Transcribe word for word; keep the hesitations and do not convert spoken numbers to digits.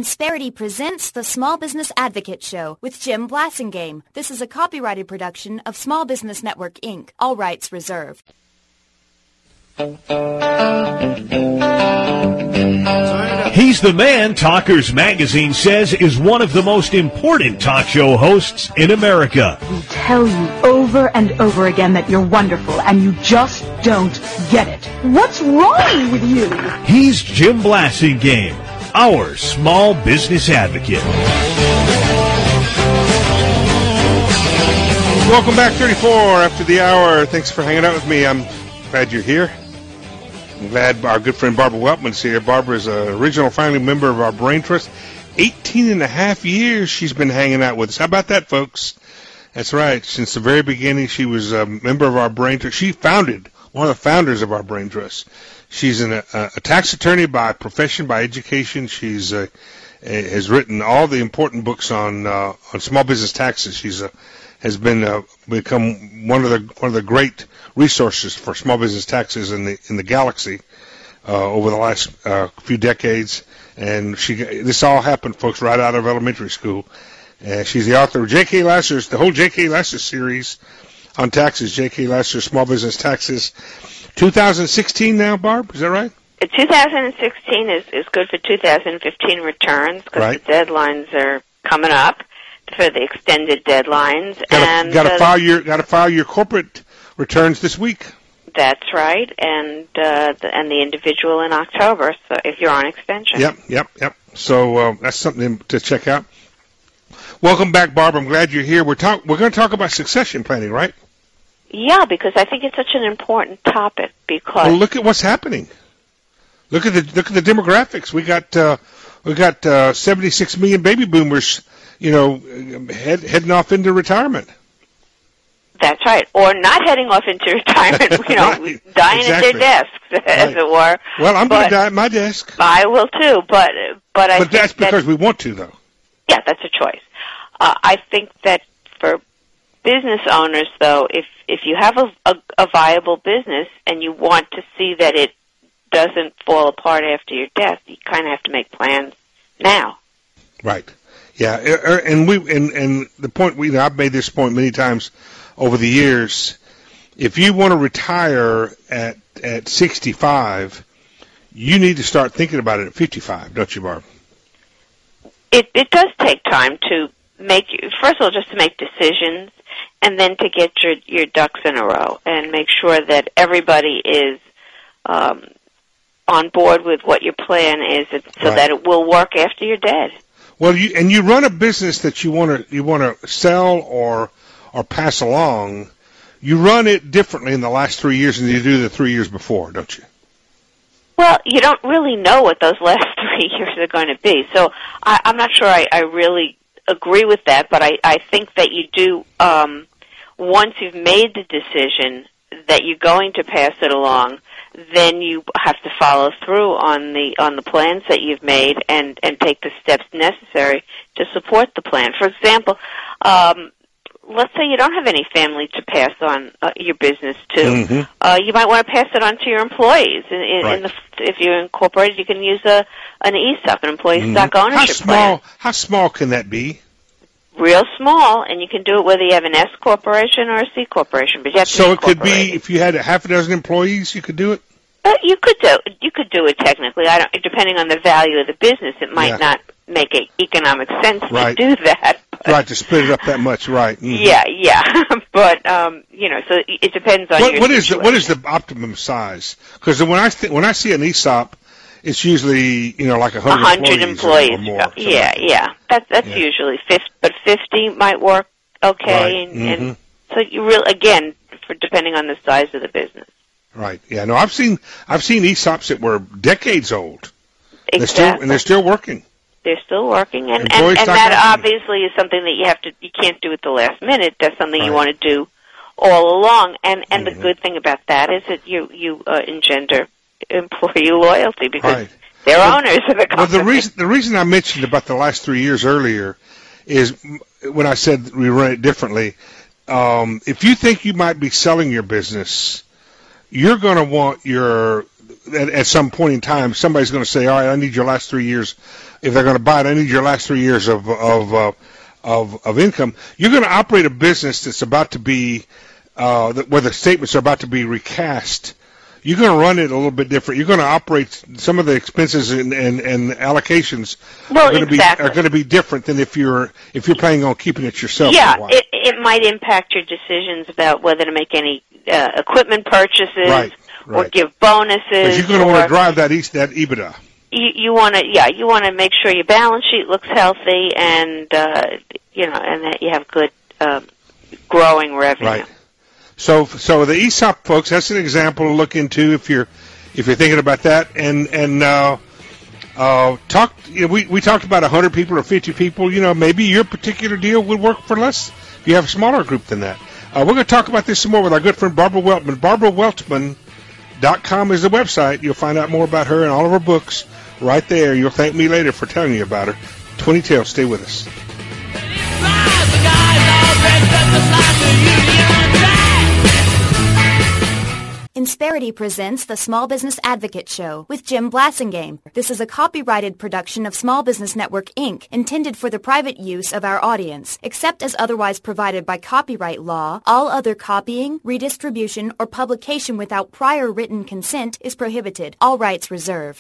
Insperity presents the Small Business Advocate Show with Jim Blasingame. This is a copyrighted production of Small Business Network, Incorporated. All rights reserved. He's the man Talkers Magazine says is one of the most important talk show hosts in America. We tell you over and over again that you're wonderful, and you just don't get it. What's wrong with you? He's Jim Blasingame, our small business advocate. Welcome back, thirty-four after the hour. Thanks for hanging out with me. I'm glad you're here. I'm glad our good friend Barbara Weltman's here. Barbara is an original founding member of our Brain Trust. eighteen and a half years she's been hanging out with us. How about that, folks? That's right. Since the very beginning, she was a member of our Brain Trust. She founded, one of the founders of our Brain Trust. She's an, a, a tax attorney by profession, by education. She's uh, has written all the important books on uh, on small business taxes. She's a has been uh, become one of the one of the great resources for small business taxes in the in the galaxy uh, over the last uh, few decades. And she this all happened, folks, right out of elementary school. Uh, she's the author of J K. Lasser's the whole J K. Lasser series on taxes. J K. Lasser Small Business Taxes. two thousand sixteen now, Barb, is that right? two thousand sixteen is is good for two thousand fifteen returns because right. the deadlines are coming up for the extended deadlines. Got and got to uh, file your got to file your corporate returns this week. That's right, and uh, the, and the individual in October. So if you're on extension. Yep, yep, yep. So uh, that's something to check out. Welcome back, Barb. I'm glad you're here. We're talk we're going to talk about succession planning, right? Yeah, because I think it's such an important topic. Because well, look at what's happening. Look at the look at the demographics. We got uh, we got uh, seventy-six million baby boomers, you know, head, heading off into retirement. That's right, or not heading off into retirement, you know, right. dying exactly. at their desks, right. as it were. Well, I'm going to die at my desk. I will too, but but I. But think that's because that, we want to, though. Yeah, that's a choice. Uh, I think that for business owners, though, if if you have a, a, a viable business and you want to see that it doesn't fall apart after your death, you kind of have to make plans now. Right. Yeah, and we and and the point we I've made this point many times over the years. If you want to retire at at sixty-five, you need to start thinking about it at fifty-five, don't you, Barb? It it does take time to make first of all just to make decisions, and then to get your your ducks in a row and make sure that everybody is um, on board with what your plan is, so right. that it will work after you're dead. Well, you and you run a business that you want to you want to sell or or pass along. You run it differently in the last three years than you do the three years before, don't you? Well, you don't really know what those last three years are going to be, so I, I'm not sure I, I really agree with that. But I, I think that you do um, once you've made the decision that you're going to pass it along, then you have to follow through on the on the plans that you've made and, and take the steps necessary to support the plan. For example, um, let's say you don't have any family to pass on uh, your business to. Mm-hmm. Uh, you might want to pass it on to your employees. In, in, right. in the, if you're incorporated, you can use a an E S O P, an employee mm-hmm. stock ownership how small, plan. How small can that be? Real small, and you can do it whether you have an S corporation or a C corporation. But you have to so be it could be if you had a half a dozen employees, you could do it. Uh, you could do you could do it technically. I don't. Depending on the value of the business, it might yeah. not make a economic sense right. to do that. But, right, to split it up that much, right? Mm-hmm. Yeah, yeah. But um, you know, so it depends on what, your what is the situation. what is the optimum size? Because when I th- when I see an E S O P, it's usually you know like a hundred employees, employees or, or more. Yeah, like that. yeah. That's that's yeah. usually fifty, but fifty might work okay. Right. And, mm-hmm. and so you really again, for depending on the size of the business. Right. Yeah. No, I've seen I've seen E S O Ps that were decades old. Exactly. They're still, and they're still working. They're still working, and and, Employee and stock that option. obviously is something that you have to. You can't do at the last minute. That's something Right. you want to do all along. And and mm-hmm. the good thing about that is that you you uh, engender employee loyalty because Right. they're well, owners of the company. Well, the reason the reason I mentioned about the last three years earlier is when I said we run it differently. Um, if you think you might be selling your business, you're going to want your at, at some point in time, somebody's going to say, all right, I need your last three years if they're going to buy it, I need your last three years of of uh, of, of income. You're going to operate a business that's about to be, uh, where the statements are about to be recast. You're going to run it a little bit different. You're going to operate some of the expenses and, and, and allocations well, are going exactly. to be are going to be different than if you're if you're planning on keeping it yourself. Yeah, for a while. it it might impact your decisions about whether to make any uh, equipment purchases right, right. or give bonuses. But you're going to want to drive that e- that EBITDA. You, you want to, yeah, you want to make sure your balance sheet looks healthy and uh, you know, and that you have good uh, growing revenue. Right. So, so the E S O P folks, that's an example to look into if you're if you're thinking about that. And and uh, uh, talk. You know, we we talked about one hundred people or fifty people. You know, maybe your particular deal would work for less. If you have a smaller group than that. Uh, we're going to talk about this some more with our good friend Barbara Weltman. Barbara Weltman dot com is the website. You'll find out more about her and all of her books right there. You'll thank me later for telling you about her. twenty Tales, stay with us. Insperity presents the Small Business Advocate Show with Jim Blasingame. This is a copyrighted production of Small Business Network, Incorporated, intended for the private use of our audience. Except as otherwise provided by copyright law, all other copying, redistribution, or publication without prior written consent is prohibited. All rights reserved.